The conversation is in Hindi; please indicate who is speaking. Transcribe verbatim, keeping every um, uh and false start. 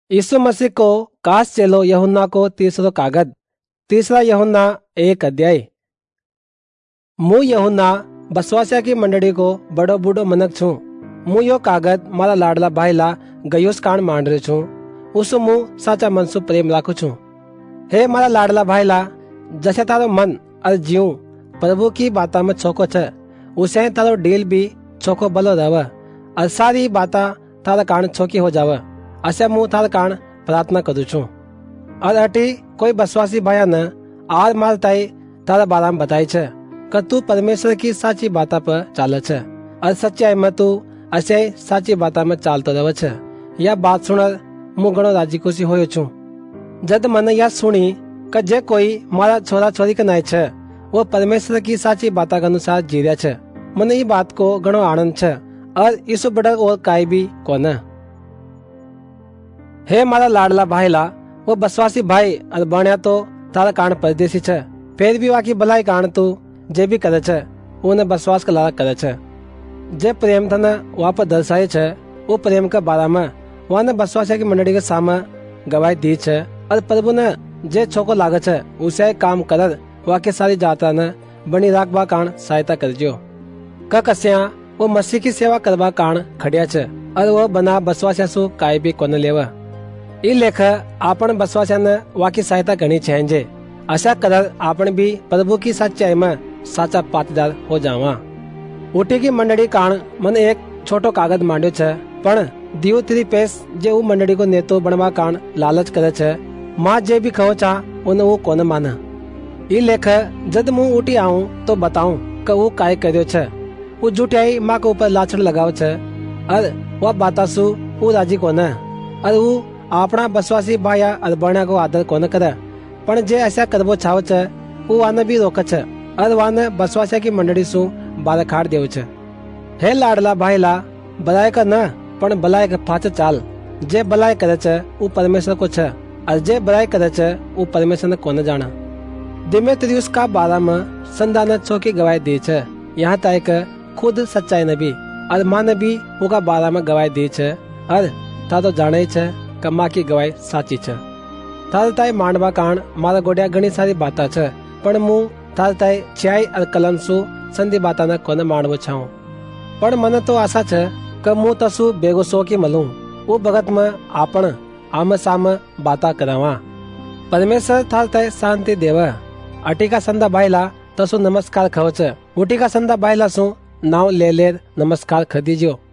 Speaker 1: यीशु मसीह को कास चेलो यूहन्ना को तीसरो कागज तीसरा यूहन्ना एक अध्याय। मु यूहन्ना बसवासिया की मंडली को बड़ो बूढ़ो मनक छू। मु यो कागज मारा लाडला भाईला गयुस कांड मान रहे छू। उस मु साचा मन सु प्रेम राखू छू। हे मारा लाडला भाईला, जैसे तारो मन और जीव प्रभु की बाता में छोको छे, उसे तारो डील भी छोको बलो रह और सारी बाता तारा कान छोकी हो जावे। असे मु तार कान प्रार्थना करू छू। और अटी कोई बसवासी भाया ने आर मार ताई तारा बारा में बताई छे कि तू परमेश्वर की साची बाता पर चाले छे और सच्चाई में तू असे साची बाता में चालतो रहे छे। यह बात सुनर मु घणो राजी खुशी होयो छू। जद मैंने यह सुनी कि जे कोई मारा छोरा छोरी के नाय छे वो परमेश्वर की साची बाता के अनुसार जी रहा छे, मने ये बात को घणो आनंद छे और इसु बड़ा और काई भी कोने। हे मारा लाडला भाईला, वो बसवासी भाई और बण्या तो तारा कान परदेसी छे, फिर भी वाकी भलाई कान तू जे भी करे छे उन्हें बसवास के लायक करे छे। जे प्रेम तने वापस दर्शाए छे वो प्रेम के बारे में वाने बसवासिया की मंडली के सामने गवाही दी छे और प्रभु ने जे छोको लागे छे उसे काम कर वाके सारी जाता ने बनी राखबा कान सहायता करजो। क कस्या वो मसीह की सेवा करवा कान खड़िया छे और वो बना बसवासिया सु काई भी कोने लेवा। ई लेख आपन बसवासिया ने वाकी सहायता करनी चाहिए। आशा कर आपन भी प्रभु की सच्चाई में साचा पाटीदार हो जावा। उठी की मंडली कान मन एक छोटो कागज मांड्यो छे, पण दियोत्रिफेस जे वो मंडली को नेतो बनवा कान लालच करे छे, मां जे भी कहो चा उन्हें वो कोने माने। ई लेख जद मु उठी आऊं तो बताऊं कि वो काय कर्यो छे। वो झूठाई मां के ऊपर लाछड़ लगाव छे और वह बातासु वो राजी कोने और वो अपना बसवासी भाया और बण्या को आदर कोने करे, पण जे ऐसा करबो चाहो छे वो वाने भी रोके छे और वाने बसवासिया की मंडली सु बाहर खाड़ देव छे। हे लाडला भाईला, भलाई का न पण भलाई के पाछे चाल। जे भलाई करे छे वो परमेश्वर को छे और जे बुराई करे छे वो परमेश्वर ने कोने जाना। दिमेत्रियुस का बारे में संधा ने चौकी गवाही दी छे, यहाँ तक खुद सच्चाई ने भी और मां ने भी उनका बारे में गवाही दी छे और ता तो जाने ही छे कि मां की गवाही साची छे। तार ताई मांडवा कान मारा गोडिया घणी सारी बाता छे, पण मु तार ताई छाई और कलम सु संधि बाता ने कोने मांडवो छाऊं। पण मने तो आशा छे कि मु तसु बेगो सो की मलूं, वो भगत में आपण आम साम बाता करावा। परमेश्वर थार ताई शांति देवा। अटिका संधा बाईला तसु नमस्कार खाओ छे। उटिका संधा बाईला सु नाव ले ले नमस्कार खदीजो।